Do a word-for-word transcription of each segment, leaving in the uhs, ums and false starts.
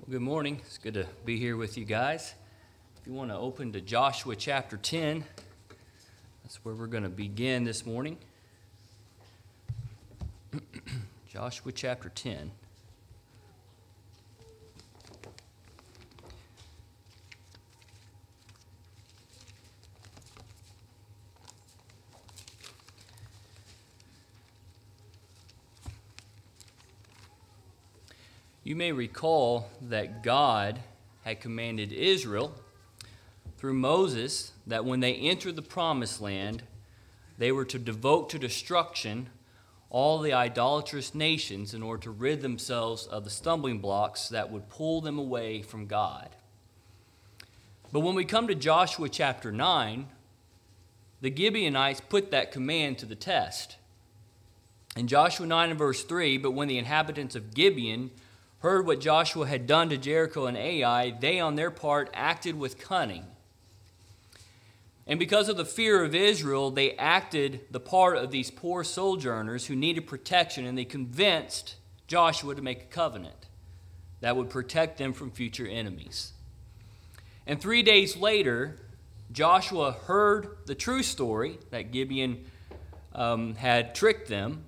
Good morning. It's good to be here with you guys. If you want to open to Joshua chapter ten, that's where we're going to begin this morning. Joshua chapter ten. You may recall that God had commanded Israel through Moses that when they entered the promised land, they were to devote to destruction all the idolatrous nations in order to rid themselves of the stumbling blocks that would pull them away from God. But when we come to Joshua chapter nine, the Gibeonites put that command to the test. In Joshua nine and verse three, but when the inhabitants of Gibeon heard what Joshua had done to Jericho and Ai, they on their part acted with cunning. And because of the fear of Israel, they acted the part of these poor sojourners who needed protection, and they convinced Joshua to make a covenant that would protect them from future enemies. And three days later, Joshua heard the true story that Gibeon um, had tricked them,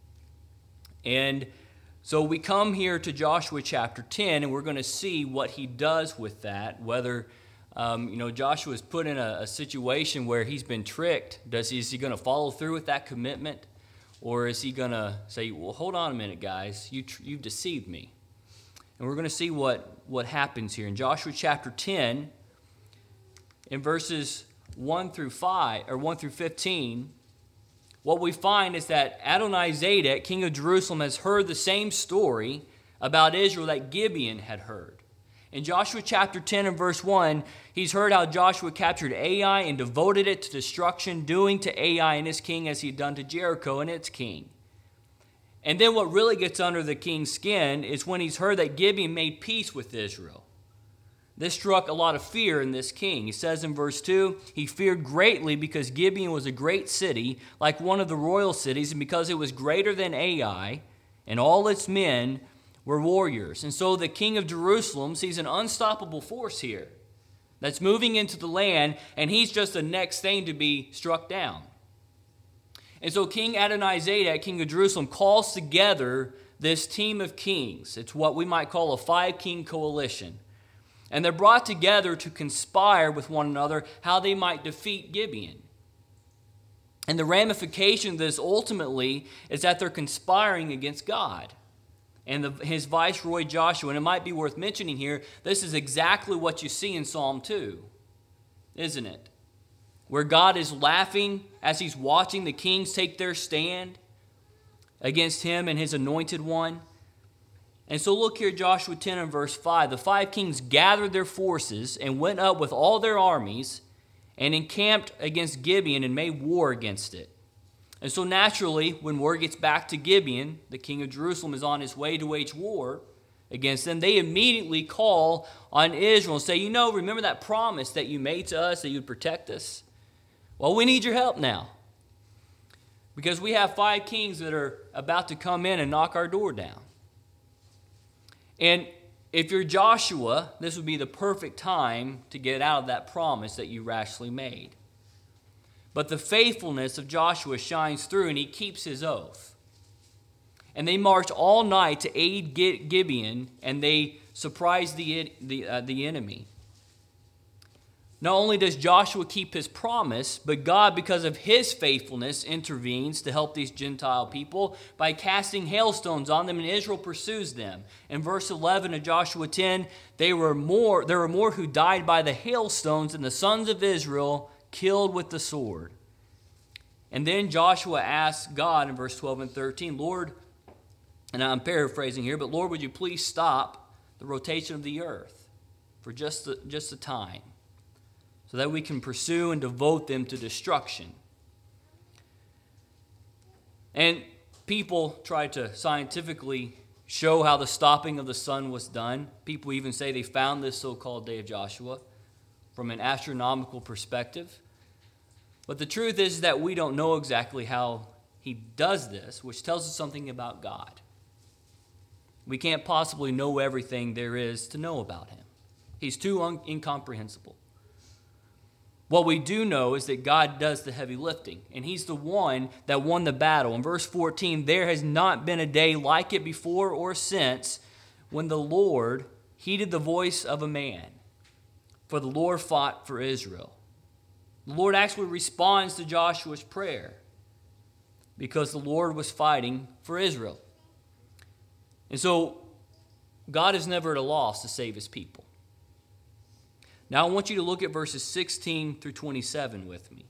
and so we come here to Joshua chapter ten, and we're going to see what he does with that, whether um, you know Joshua is put in a, a situation where he's been tricked. Does he, is he going to follow through with that commitment, or is he going to say, well, hold on a minute, guys, you, you've deceived me? And we're going to see what, what happens here. In Joshua chapter ten, in verses one through five, or one through fifteen, what we find is that Adonizedek, king of Jerusalem, has heard the same story about Israel that Gibeon had heard. In Joshua chapter ten and verse one, he's heard how Joshua captured Ai and devoted it to destruction, doing to Ai and his king as he had done to Jericho and its king. And then what really gets under the king's skin is when he's heard that Gibeon made peace with Israel. This struck a lot of fear in this king. He says in verse two, he feared greatly because Gibeon was a great city, like one of the royal cities, and because it was greater than Ai, and all its men were warriors. And so the king of Jerusalem sees an unstoppable force here that's moving into the land, and he's just the next thing to be struck down. And so King Adonizedek, king of Jerusalem, calls together this team of kings. It's what we might call a five-king coalition. And they're brought together to conspire with one another how they might defeat Gibeon. And the ramification of this ultimately is that they're conspiring against God and the, his viceroy Joshua. And it might be worth mentioning here, this is exactly what you see in Psalm two, isn't it? Where God is laughing as he's watching the kings take their stand against him and his anointed one. And so look here, Joshua ten and verse five. The five kings gathered their forces and went up with all their armies and encamped against Gibeon and made war against it. And so naturally, when word gets back to Gibeon, the king of Jerusalem is on his way to wage war against them. They immediately call on Israel and say, you know, remember that promise that you made to us that you'd protect us? Well, we need your help now, because we have five kings that are about to come in and knock our door down. And if you're Joshua, this would be the perfect time to get out of that promise that you rashly made. But the faithfulness of Joshua shines through, and he keeps his oath. And they march all night to aid Gibeon, and they surprise the, the, uh, the enemy. Not only does Joshua keep his promise, but God, because of his faithfulness, intervenes to help these Gentile people by casting hailstones on them, and Israel pursues them. In verse eleven of Joshua ten, they were more, there were more who died by the hailstones than the sons of Israel killed with the sword. And then Joshua asks God in verse twelve and thirteen, Lord, and I'm paraphrasing here, but Lord, would you please stop the rotation of the earth for just the, just the time, so that we can pursue and devote them to destruction. And people try to scientifically show how the stopping of the sun was done. People even say they found this so-called day of Joshua from an astronomical perspective. But the truth is that we don't know exactly how he does this, which tells us something about God. We can't possibly know everything there is to know about him. He's too un- incomprehensible. What we do know is that God does the heavy lifting, and he's the one that won the battle. In verse fourteen, there has not been a day like it before or since when the Lord heeded the voice of a man, for the Lord fought for Israel. The Lord actually responds to Joshua's prayer because the Lord was fighting for Israel. And so God is never at a loss to save his people. Now I want you to look at verses sixteen through twenty-seven with me.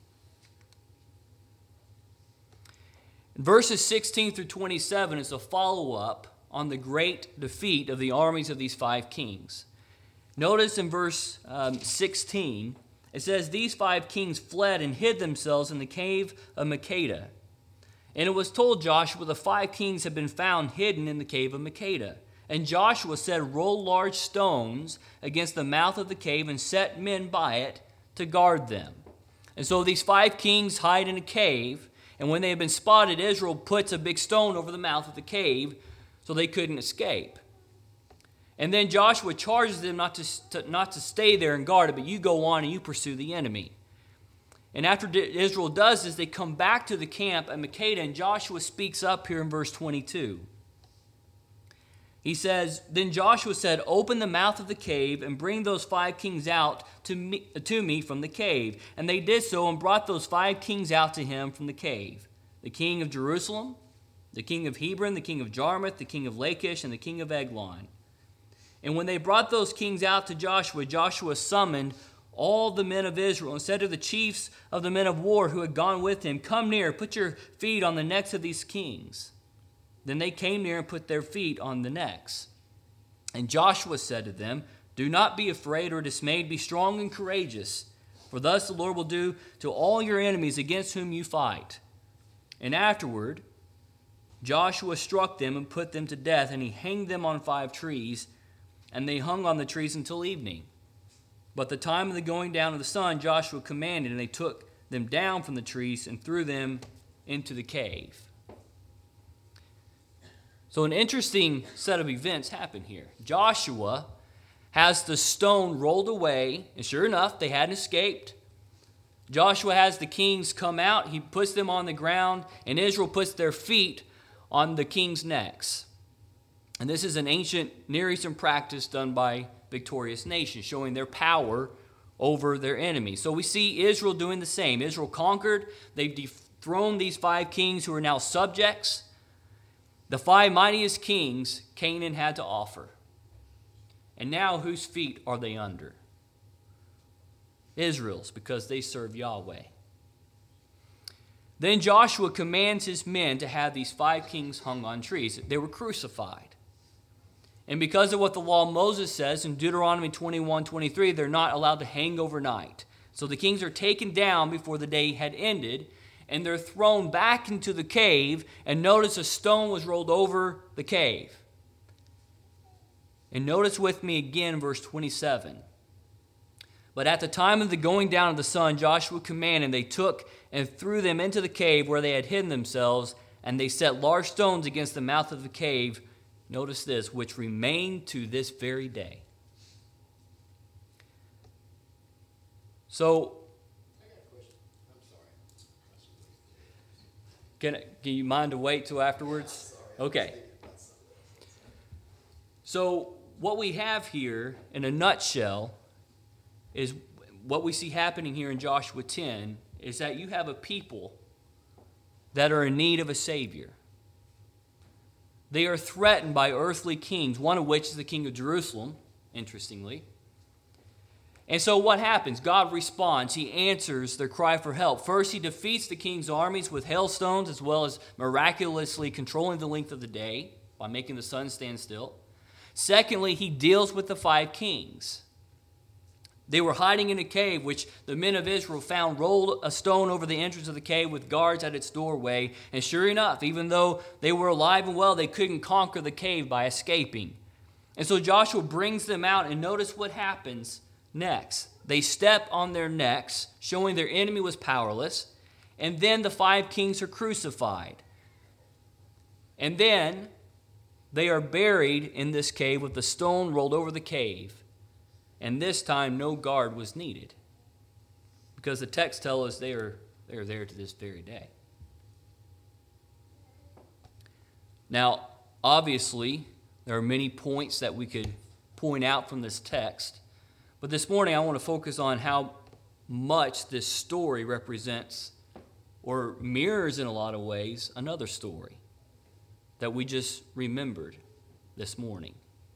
In verses sixteen through twenty-seven is a follow-up on the great defeat of the armies of these five kings. Notice in verse um, sixteen, it says, "These five kings fled and hid themselves in the cave of Makkedah. And it was told Joshua, the five kings had been found hidden in the cave of Makkedah. And Joshua said, roll large stones against the mouth of the cave and set men by it to guard them." And so these five kings hide in a cave, and when they have been spotted, Israel puts a big stone over the mouth of the cave so they couldn't escape. And then Joshua charges them not to, to, not to stay there and guard it, but you go on and you pursue the enemy. And after Israel does this, they come back to the camp at Makkedah, and Joshua speaks up here in verse twenty-two. He says, "Then Joshua said, open the mouth of the cave and bring those five kings out to me, to me from the cave. And they did so and brought those five kings out to him from the cave. The king of Jerusalem, the king of Hebron, the king of Jarmuth, the king of Lachish, and the king of Eglon. And when they brought those kings out to Joshua, Joshua summoned all the men of Israel and said to the chiefs of the men of war who had gone with him, come near, put your feet on the necks of these kings. Then they came near and put their feet on the necks. And Joshua said to them, do not be afraid or dismayed, be strong and courageous, for thus the Lord will do to all your enemies against whom you fight. And afterward, Joshua struck them and put them to death, and he hanged them on five trees, and they hung on the trees until evening. But the time of the going down of the sun, Joshua commanded, and they took them down from the trees and threw them into the cave." So an interesting set of events happen here. Joshua has the stone rolled away, and sure enough, they hadn't escaped. Joshua has the kings come out, he puts them on the ground, and Israel puts their feet on the kings' necks. And this is an ancient Near Eastern practice done by victorious nations, showing their power over their enemies. So we see Israel doing the same. Israel conquered. They've dethroned these five kings who are now subjects. The five mightiest kings Canaan had to offer. And now whose feet are they under? Israel's, because they serve Yahweh. Then Joshua commands his men to have these five kings hung on trees. They were crucified. And because of what the law of Moses says in Deuteronomy twenty-one twenty-three, they're not allowed to hang overnight. So the kings are taken down before the day had ended, and they're thrown back into the cave, and notice a stone was rolled over the cave. And notice with me again verse twenty-seven. But at the time of the going down of the sun, Joshua commanded, and they took and threw them into the cave where they had hidden themselves, and they set large stones against the mouth of the cave. Notice this, which remain to this very day. So, I got a question. I'm sorry. can, can you mind to wait till afterwards? Okay. So, what we have here in a nutshell is what we see happening here in Joshua ten is that you have a people that are in need of a Savior. They are threatened by earthly kings, one of which is the king of Jerusalem, interestingly. And so what happens? God responds. He answers their cry for help. First, he defeats the king's armies with hailstones, as well as miraculously controlling the length of the day by making the sun stand still. Secondly, he deals with the five kings. They were hiding in a cave, which the men of Israel found, rolled a stone over the entrance of the cave with guards at its doorway. And sure enough, even though they were alive and well, they couldn't conquer the cave by escaping. And so Joshua brings them out, and notice what happens next. They step on their necks, showing their enemy was powerless. And then the five kings are crucified. And then they are buried in this cave with the stone rolled over the cave. And this time no guard was needed. Because the text tells us they are, they are there to this very day. Now, obviously, there are many points that we could point out from this text. But this morning I want to focus on how much this story represents or mirrors in a lot of ways another story that we just remembered this morning.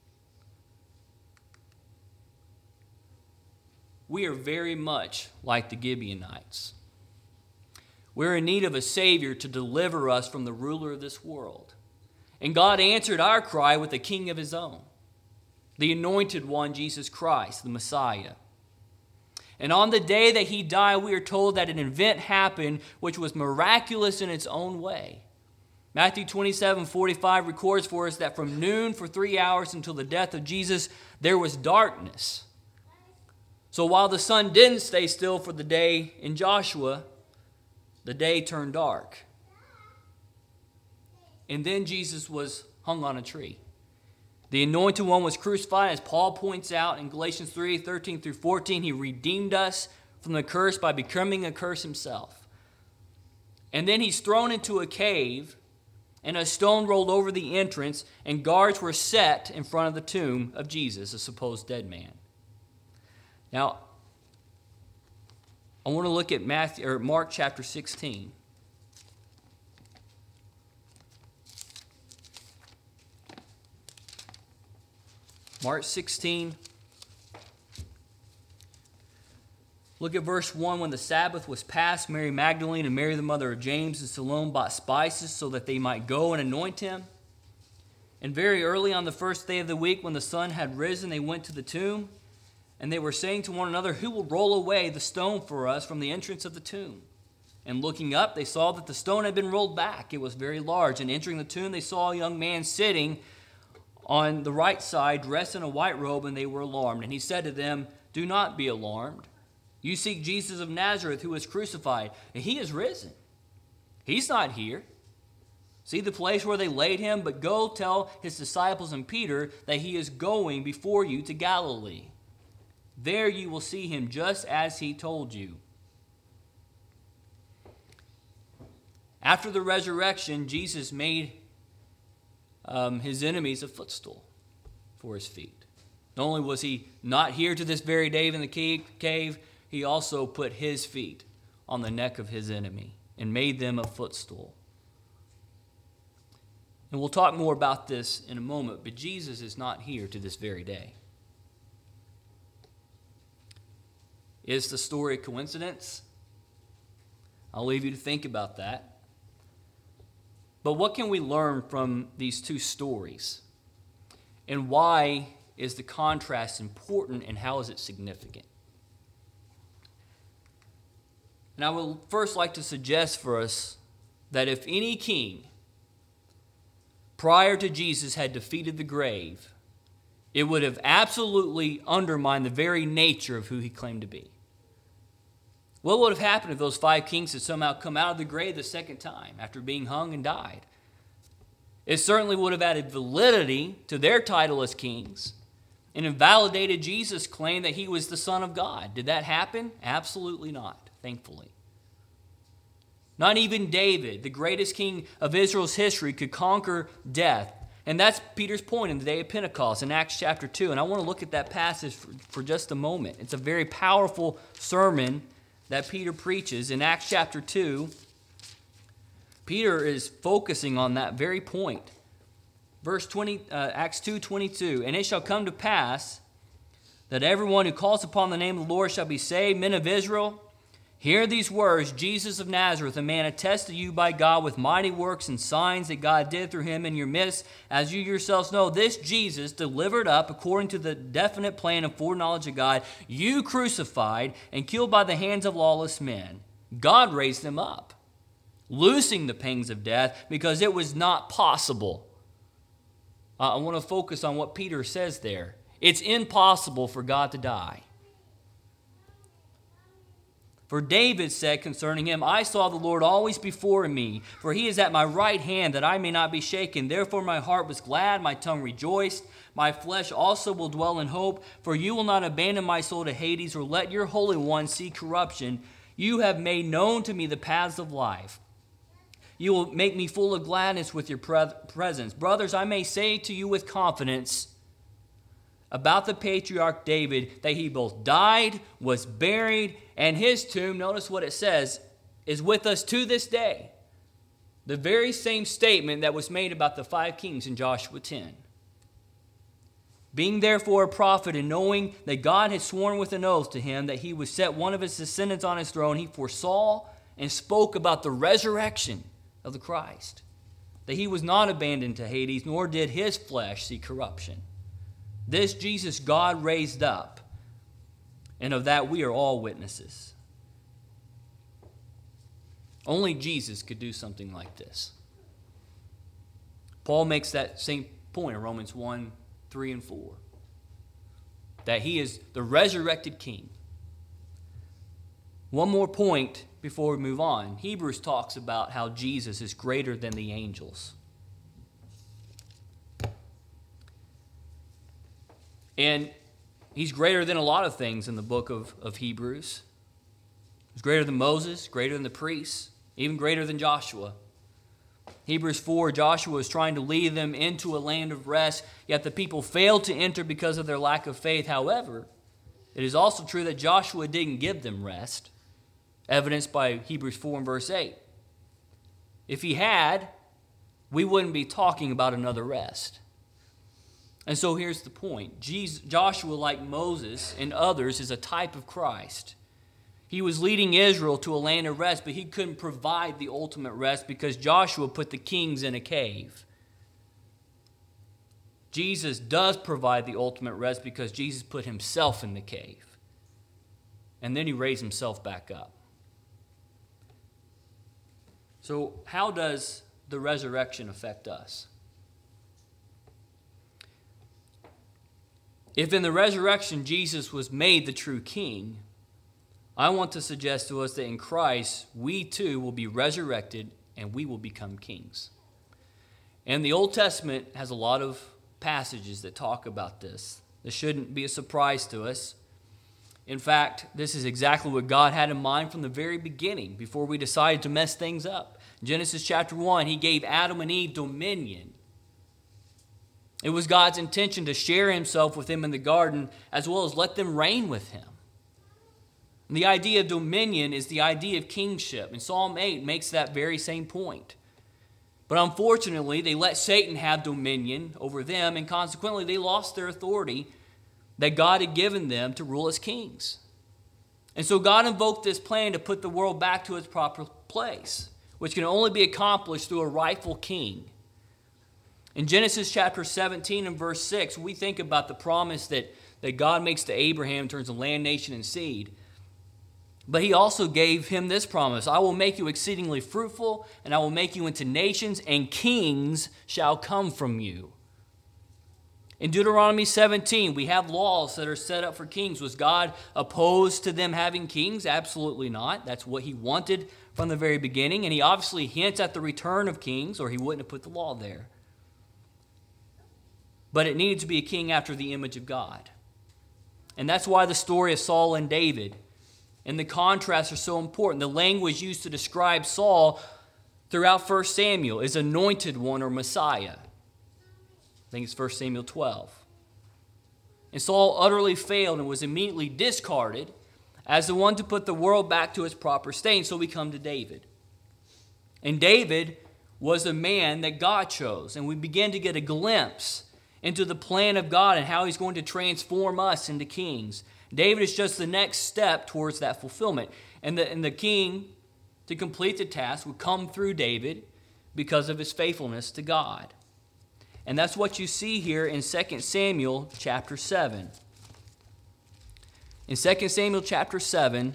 We are very much like the Gibeonites. We're in need of a Savior to deliver us from the ruler of this world. And God answered our cry with a king of his own, the anointed one, Jesus Christ, the Messiah. And on the day that he died, we are told that an event happened which was miraculous in its own way. Matthew twenty-seven forty-five records for us that from noon for three hours until the death of Jesus, there was darkness. So while the sun didn't stay still for the day in Joshua, the day turned dark. And then Jesus was hung on a tree. The anointed one was crucified, as Paul points out in Galatians three thirteen through fourteen. He redeemed us from the curse by becoming a curse himself. And then he's thrown into a cave, and a stone rolled over the entrance, and guards were set in front of the tomb of Jesus, a supposed dead man. Now, I want to look at Matthew or Mark chapter sixteen. Mark sixteen. Look at verse one. When the Sabbath was past, Mary Magdalene and Mary the mother of James and Salome bought spices so that they might go and anoint him. And very early on the first day of the week, when the sun had risen, they went to the tomb. And they were saying to one another, "Who will roll away the stone for us from the entrance of the tomb?" And looking up, they saw that the stone had been rolled back. It was very large. And entering the tomb, they saw a young man sitting on the right side, dressed in a white robe, and they were alarmed. And he said to them, "Do not be alarmed. You seek Jesus of Nazareth, who was crucified, and he is risen. He's not here. See the place where they laid him, but go tell his disciples and Peter that he is going before you to Galilee. There you will see him just as he told you." After the resurrection, Jesus made um, his enemies a footstool for his feet. Not only was he not here to this very day in the cave, he also put his feet on the neck of his enemy and made them a footstool. And we'll talk more about this in a moment, but Jesus is not here to this very day. Is the story a coincidence? I'll leave you to think about that. But what can we learn from these two stories? And why is the contrast important, and how is it significant? And I would first like to suggest for us that if any king prior to Jesus had defeated the grave, it would have absolutely undermined the very nature of who he claimed to be. What would have happened if those five kings had somehow come out of the grave the second time after being hung and died? It certainly would have added validity to their title as kings and invalidated Jesus' claim that he was the Son of God. Did that happen? Absolutely not, thankfully. Not even David, the greatest king of Israel's history, could conquer death. And that's Peter's point in the day of Pentecost in Acts chapter two. And I want to look at that passage for, for just a moment. It's a very powerful sermon that Peter preaches in Acts chapter two. Peter is focusing on that very point. Verse twenty, uh, Acts two twenty-two. "And it shall come to pass that everyone who calls upon the name of the Lord shall be saved. Men of Israel, hear these words. Jesus of Nazareth, a man attested to you by God with mighty works and signs that God did through him in your midst, as you yourselves know. This Jesus, delivered up according to the definite plan and foreknowledge of God, you crucified and killed by the hands of lawless men. God raised him up, loosing the pangs of death, because it was not possible." Uh, I want to focus on what Peter says there. It's impossible for God to die. For David said concerning him, I saw the Lord always before me, for he is at my right hand, that I may not be shaken. Therefore my heart was glad, my tongue rejoiced. My flesh also will dwell in hope, for you will not abandon my soul to Hades, or let your Holy One see corruption. You have made known to me the paths of life. You will make me full of gladness with your pre- presence. Brothers, I may say to you with confidence about the patriarch David, that he both died, was buried, and his tomb, notice what it says, is with us to this day. The very same statement that was made about the five kings in Joshua ten. Being therefore a prophet, and knowing that God had sworn with an oath to him that he would set one of his descendants on his throne, he foresaw and spoke about the resurrection of the Christ, that he was not abandoned to Hades, nor did his flesh see corruption. This Jesus God raised up, and of that we are all witnesses. Only Jesus could do something like this. Paul makes that same point in Romans one, three, and four. That he is the resurrected king. One more point before we move on. Hebrews talks about how Jesus is greater than the angels. And he's greater than a lot of things in the book of, of Hebrews. He's greater than Moses, greater than the priests, even greater than Joshua. Hebrews four, Joshua is trying to lead them into a land of rest, yet the people failed to enter because of their lack of faith. However, it is also true that Joshua didn't give them rest, evidenced by Hebrews four and verse eight. If he had, we wouldn't be talking about another rest. And so here's the point. Jesus, Joshua, like Moses and others, is a type of Christ. He was leading Israel to a land of rest, but he couldn't provide the ultimate rest because Joshua put the kings in a cave. Jesus does provide the ultimate rest because Jesus put himself in the cave. And then he raised himself back up. So how does the resurrection affect us? If in the resurrection Jesus was made the true king, I want to suggest to us that in Christ, we too will be resurrected and we will become kings. And the Old Testament has a lot of passages that talk about this. This shouldn't be a surprise to us. In fact, this is exactly what God had in mind from the very beginning, before we decided to mess things up. In Genesis chapter one, he gave Adam and Eve dominion. It was God's intention to share himself with them in the garden, as well as let them reign with him. And the idea of dominion is the idea of kingship, and Psalm eight makes that very same point. But unfortunately, they let Satan have dominion over them, and consequently, they lost their authority that God had given them to rule as kings. And so God invoked this plan to put the world back to its proper place, which can only be accomplished through a rightful king. In Genesis chapter seventeen and verse six, we think about the promise that, that God makes to Abraham in terms of land, nation, and seed. But he also gave him this promise: I will make you exceedingly fruitful, and I will make you into nations, and kings shall come from you. In Deuteronomy seventeen, we have laws that are set up for kings. Was God opposed to them having kings? Absolutely not. That's what he wanted from the very beginning, and he obviously hints at the return of kings, or he wouldn't have put the law there. But it needed to be a king after the image of God. And that's why the story of Saul and David and the contrasts are so important. The language used to describe Saul throughout First Samuel is anointed one or Messiah. I think it's First Samuel twelve. And Saul utterly failed and was immediately discarded as the one to put the world back to its proper state. And so we come to David. And David was a man that God chose. And we begin to get a glimpse into the plan of God and how he's going to transform us into kings. David is just the next step towards that fulfillment. And the, and the king, to complete the task, would come through David because of his faithfulness to God. And that's what you see here in Second Samuel chapter seven. In Second Samuel chapter seven,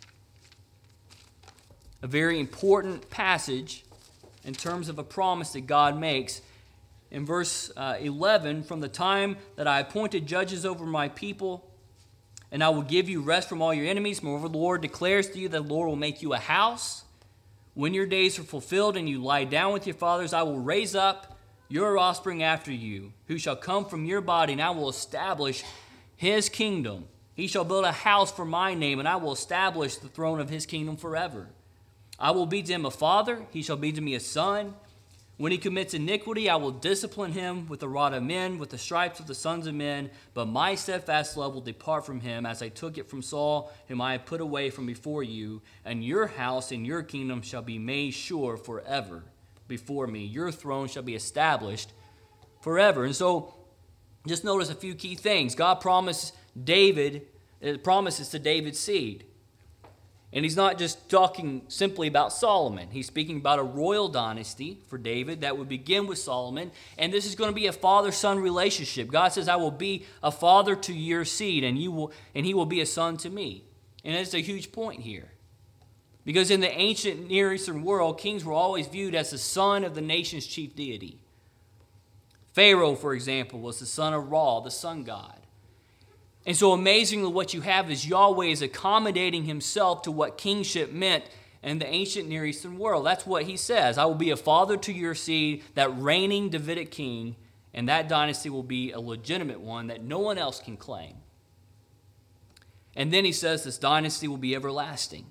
a very important passage in terms of a promise that God makes. In verse uh, eleven, from the time that I appointed judges over my people, and I will give you rest from all your enemies. Moreover, the Lord declares to you that the Lord will make you a house. When your days are fulfilled and you lie down with your fathers, I will raise up your offspring after you, who shall come from your body, and I will establish his kingdom. He shall build a house for my name, and I will establish the throne of his kingdom forever. I will be to him a father, he shall be to me a son. When he commits iniquity, I will discipline him with the rod of men, with the stripes of the sons of men. But my steadfast love will depart from him, as I took it from Saul, whom I have put away from before you. And your house and your kingdom shall be made sure forever before me. Your throne shall be established forever. And so, just notice a few key things. God promised David, it promises to David's seed. And he's not just talking simply about Solomon. He's speaking about a royal dynasty for David that would begin with Solomon. And this is going to be a father-son relationship. God says, I will be a father to your seed, and you will, and he will be a son to me. And it's a huge point here. Because in the ancient Near Eastern world, kings were always viewed as the son of the nation's chief deity. Pharaoh, for example, was the son of Ra, the sun god. And so amazingly, what you have is Yahweh is accommodating himself to what kingship meant in the ancient Near Eastern world. That's what he says. I will be a father to your seed, that reigning Davidic king, and that dynasty will be a legitimate one that no one else can claim. And then he says this dynasty will be everlasting.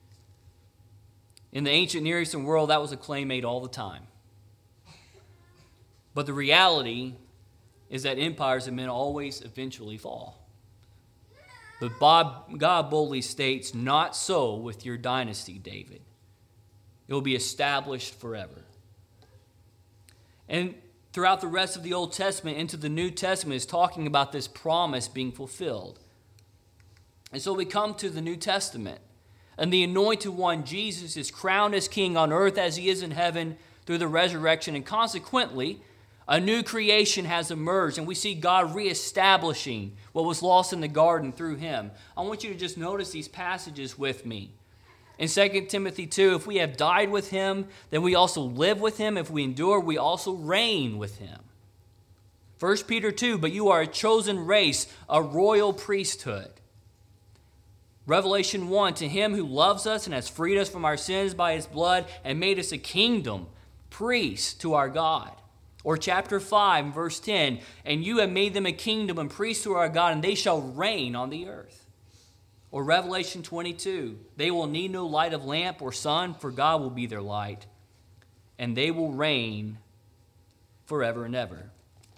In the ancient Near Eastern world, that was a claim made all the time. But the reality is that empires and men always eventually fall. But Bob, God boldly states, not so with your dynasty, David. It will be established forever. And throughout the rest of the Old Testament into the New Testament is talking about this promise being fulfilled. And so we come to the New Testament. And the anointed one, Jesus, is crowned as king on earth as he is in heaven through the resurrection. And consequently, a new creation has emerged, and we see God reestablishing what was lost in the garden through him. I want you to just notice these passages with me. In Second Timothy two, if we have died with him, then we also live with him. If we endure, we also reign with him. First Peter two, but you are a chosen race, a royal priesthood. Revelation one, to him who loves us and has freed us from our sins by his blood and made us a kingdom, priests to our God. Or chapter five, verse ten, and you have made them a kingdom and priests to our God, and they shall reign on the earth. Or Revelation twenty-two, they will need no light of lamp or sun, for God will be their light, and they will reign forever and ever.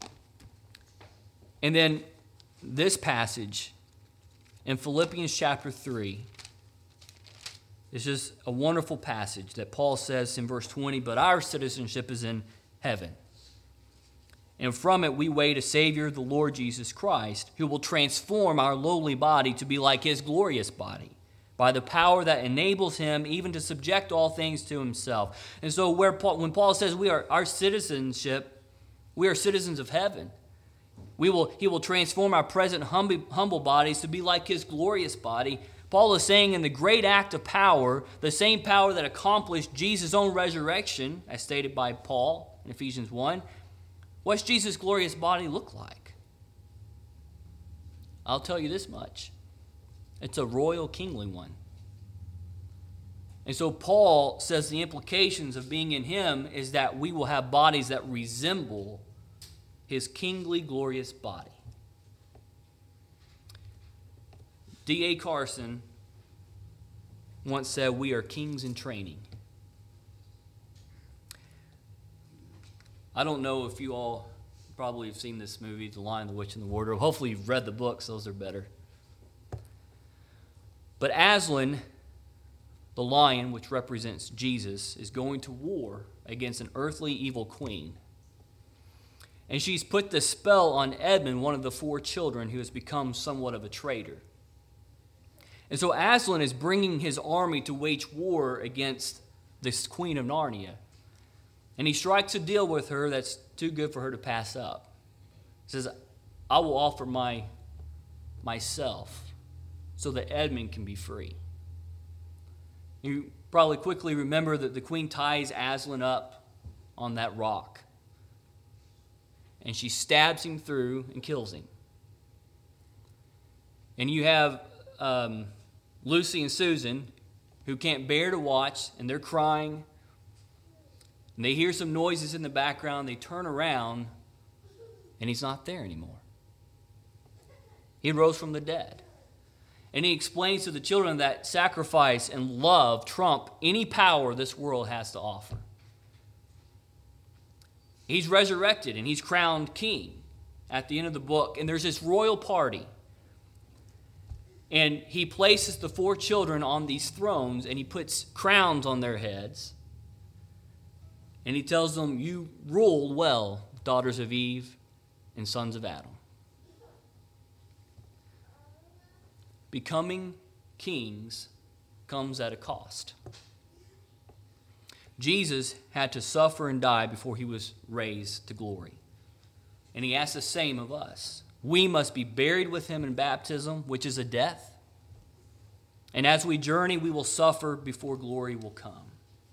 And then this passage in Philippians chapter three, it's just a wonderful passage that Paul says in verse twenty, but our citizenship is in heaven. And from it we wait a Savior, the Lord Jesus Christ, who will transform our lowly body to be like his glorious body, by the power that enables him even to subject all things to himself. And so where Paul, when Paul says we are our citizenship, we are citizens of heaven. We will, he will transform our present humble, humble bodies to be like his glorious body. Paul is saying in the great act of power, the same power that accomplished Jesus' own resurrection, as stated by Paul in Ephesians one, what's Jesus' glorious body look like? I'll tell you this much. It's a royal kingly one. And so Paul says the implications of being in him is that we will have bodies that resemble his kingly glorious body. D A Carson once said, we are kings in training. I don't know if you all probably have seen this movie, The Lion, the Witch, and the Wardrobe. Hopefully you've read the books. Those are better. But Aslan, the lion, which represents Jesus, is going to war against an earthly evil queen. And she's put the spell on Edmund, one of the four children, who has become somewhat of a traitor. And so Aslan is bringing his army to wage war against this queen of Narnia. And he strikes a deal with her that's too good for her to pass up. He says, I will offer my myself so that Edmund can be free. You probably quickly remember that the queen ties Aslan up on that rock. And she stabs him through and kills him. And you have um, Lucy and Susan who can't bear to watch, and they're crying. And they hear some noises in the background. They turn around, and he's not there anymore. He rose from the dead. And he explains to the children that sacrifice and love trump any power this world has to offer. He's resurrected, and he's crowned king at the end of the book. And there's this royal party. And he places the four children on these thrones, and he puts crowns on their heads. And he tells them, you rule well, daughters of Eve and sons of Adam. Becoming kings comes at a cost. Jesus had to suffer and die before he was raised to glory. And he asks the same of us. We must be buried with him in baptism, which is a death. And as we journey, we will suffer before glory will come.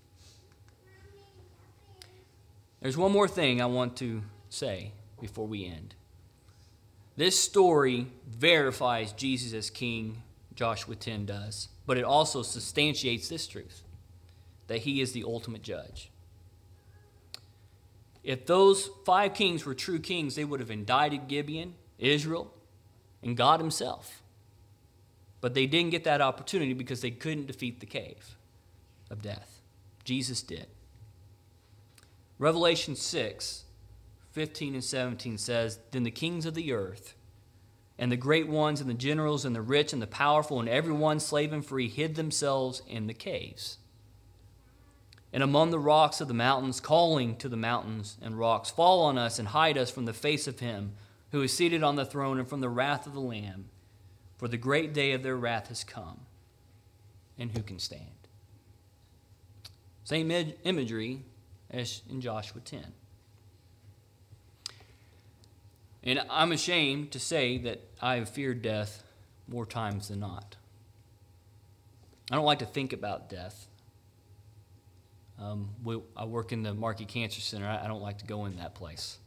There's one more thing I want to say before we end. This story verifies Jesus as king, Joshua ten does, but it also substantiates this truth, that he is the ultimate judge. If those five kings were true kings, they would have indicted Gibeon, Israel, and God himself. But they didn't get that opportunity because they couldn't defeat the cave of death. Jesus did. Revelation six, fifteen and seventeen says, Then the kings of the earth, and the great ones, and the generals, and the rich, and the powerful, and every one, slave and free, hid themselves in the caves and among the rocks of the mountains, calling to the mountains and rocks, Fall on us and hide us from the face of him who is seated on the throne and from the wrath of the Lamb. For the great day of their wrath has come, and who can stand? Same imagery as in Joshua ten. And I'm ashamed to say that I have feared death more times than not. I don't like to think about death. Um, we, I work in the Markey Cancer Center. I, I don't like to go in that place.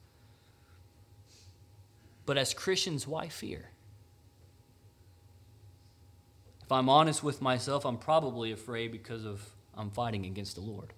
But as Christians, why fear? If I'm honest with myself, I'm probably afraid because of I'm fighting against the Lord.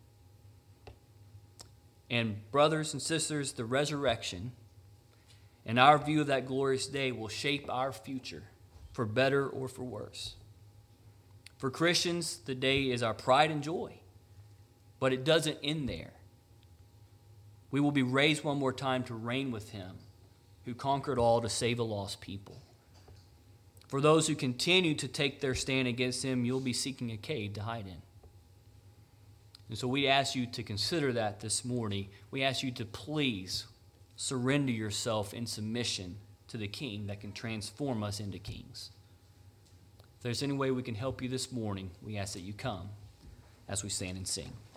And brothers and sisters, the resurrection and our view of that glorious day will shape our future for better or for worse. For Christians, the day is our pride and joy, but it doesn't end there. We will be raised one more time to reign with him who conquered all to save a lost people. For those who continue to take their stand against him, you'll be seeking a cave to hide in. And so we ask you to consider that this morning. We ask you to please surrender yourself in submission to the King that can transform us into kings. If there's any way we can help you this morning, we ask that you come as we stand and sing.